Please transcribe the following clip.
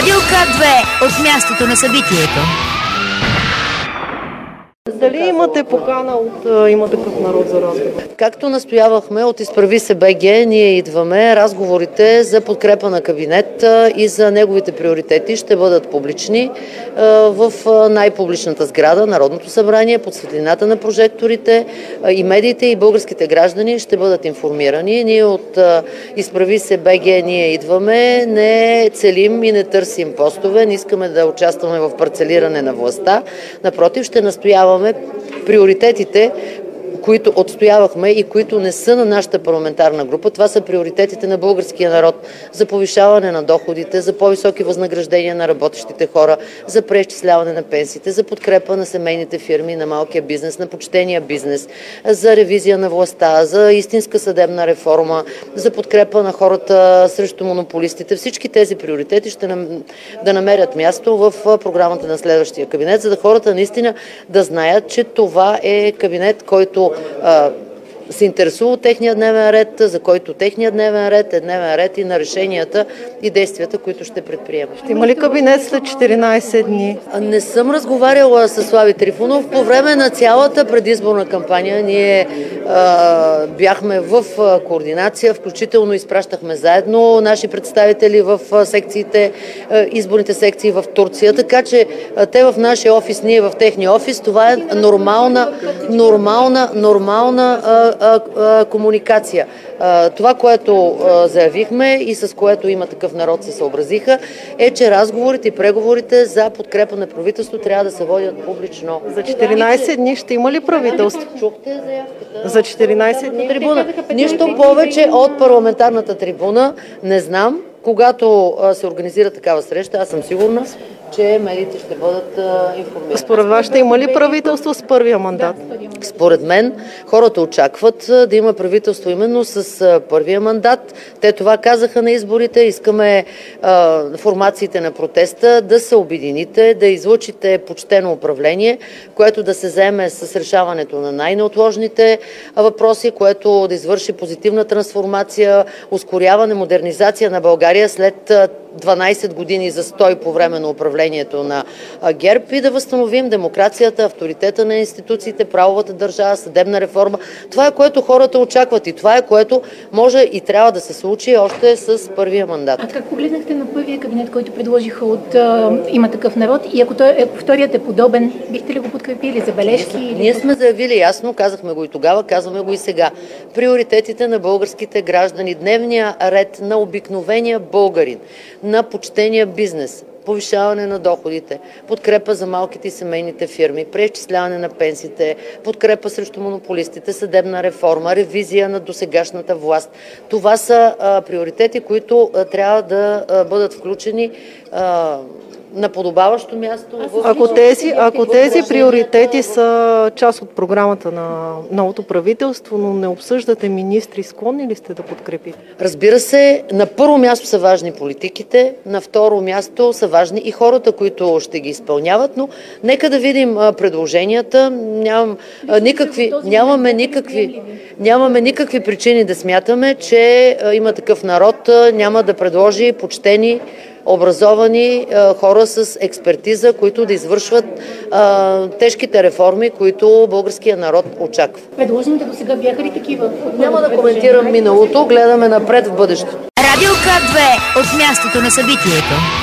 Радио К2 от мястото на събитието. Дали имате покана от Има такъв народ за разговор? Както настоявахме от Изправи се БГ, ние идваме. Разговорите за подкрепа на кабинет и за неговите приоритети ще бъдат публични в най-публичната сграда, Народното събрание, под светлината на прожекторите, и медиите, и българските граждани ще бъдат информирани. Ние от Изправи се БГ ние не целим и не търсим постове, не искаме да участваме в парцелиране на властта. Напротив, ще настояваме приоритетите, които отстоявахме и които не са на нашата парламентарна група. Това са приоритетите на българския народ за повишаване на доходите, за по-високи възнаграждения на работещите хора, за преизчисляване на пенсиите, за подкрепа на семейните фирми, на малкия бизнес, на почтения бизнес, за ревизия на властта, за истинска съдебна реформа, за подкрепа на хората срещу монополистите. Всички тези приоритети ще да намерят място в програмата на следващия кабинет, за да хората наистина да знаят, че това е кабинет, който се интересува от техния дневен ред, за който техния дневен ред е дневен ред и на решенията и действията, които ще предприемат. Ще има ли кабинет след 14 дни? Не съм разговаряла с Слави Трифонов. По време на цялата предизборна кампания ние бяхме в координация, включително изпращахме заедно наши представители в секциите, изборните секции в Турция, така че те в нашия офис, ние в техния офис. Това е нормална комуникация. Това, което заявихме и с което Има такъв народ се съобразиха, е, че разговорите и преговорите за подкрепа на правителство трябва да се водят публично. За 14 дни ще има ли правителство? Чухте заявката? За 14 дни? Трибуна. Нищо повече от парламентарната трибуна не знам. Когато се организира такава среща, аз съм сигурна, че медиите ще бъдат информирани. Според вас ще има ли правителство с първия мандат? Според мен хората очакват да има правителство именно с първия мандат. Те това казаха на изборите. Искаме формациите на протеста да се обедините, да излучите почтено управление, което да се заеме с решаването на най-неотложните въпроси, което да извърши позитивна трансформация, ускоряване, модернизация на България след 12 години застой по време на управлението на ГЕРБ и да възстановим демокрацията, авторитета на институциите, правовата държава, съдебна реформа. Това е, което хората очакват и това е, което може и трябва да се случи още с първия мандат. А как погледнахте на първия кабинет, който предложиха от Има такъв народ и ако вторият е подобен, бихте ли го подкрепили? Забележки? Ние сме заявили ясно, казахме го и тогава, казваме го и сега. Приоритетите на българските граждани, дневния ред на обикновения българин, на почтения бизнес, повишаване на доходите, подкрепа за малките и семейните фирми, преизчисляване на пенсиите, подкрепа срещу монополистите, съдебна реформа, ревизия на досегашната власт. Това са приоритети, които трябва да бъдат включени на подобаващо място. Ако тези приоритети са част от програмата на новото правителство, но не обсъждате министри, склонни ли сте да подкрепите? Разбира се, на първо място са важни политиките, на второ място са важни и хората, които ще ги изпълняват, но нека да видим предложенията. Нямаме никакви причини да смятаме, че Има такъв народ няма да предложи почтени, образовани хора с експертиза, които да извършват тежките реформи, които българския народ очаква. Предложените до сега бяха ли такива? Няма да коментирам миналото, гледаме напред в бъдещето. Радио К2 от мястото на събитието.